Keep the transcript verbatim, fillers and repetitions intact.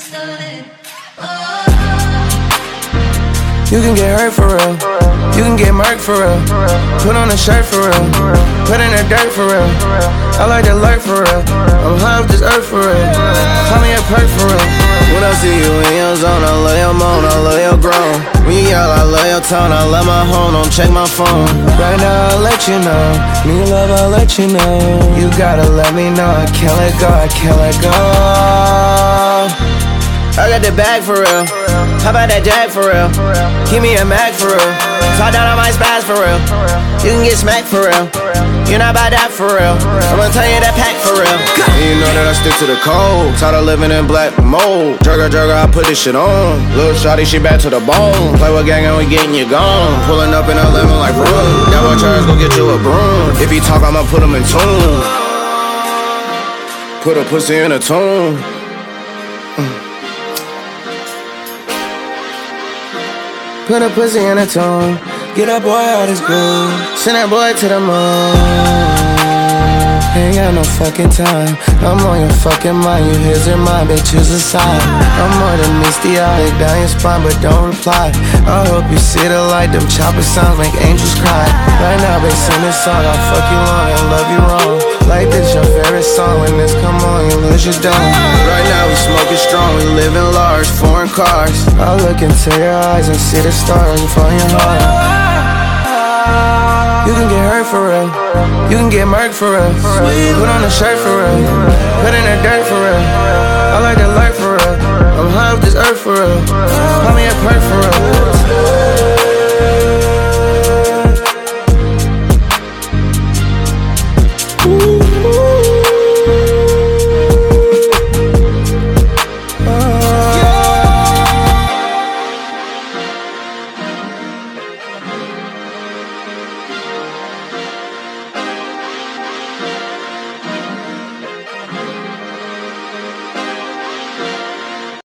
You can get hurt for real. You can get murked for real. Put on a shirt for real. Put in the dirt for real. I like to lurk for real. I'm high off this earth for real. Call me a perk for real. When I see you in your zone, I love your moan, I love your groan. When you yell, I love your tone, I love my home, don't check my phone. Right now, I'll let you know. Need love, I'll let you know. You gotta let me know, I can't let go, I can't let go. I got the bag for real. How about that jag for real? Give me a Mac for real. Talk down on my spaz for real. You can get smacked for real. You're not about that for real. I'm gonna tell you that pack for real. And you know that I stick to the code. Tired of living in black mold. Jugger, jugger, I put this shit on. Little shawty, she back to the bone. Play with gang and we getting you gone. Pulling up in a lemon like room. That boy Charles go get you a broom. If he talk, I'ma put him in tune. Put a pussy in a tune. Put a pussy in a tune. Get that boy out his groove. Send that boy to the moon. Ain't got no fucking time. I'm on your fucking mind. You his or mine, bitch, choose a side. I'm more than misty-eyed, down your spine, but don't reply. I hope you see the light. Them chopper sounds make angels cry. Right now, bitch, sing this song. I'll fuck you long and love you wrong. Like this your favorite song. When this come on, you lose your dome. Right now, we smoking strong. We live in large, foreign cars. I look into your eyes and see the stars from your heart. You can get hurt for real. You can get murked for real. Put on a shirt for real. Put in the dirt for real. I like to lurk for real. I'm high off this earth for real. Call me a perk for real.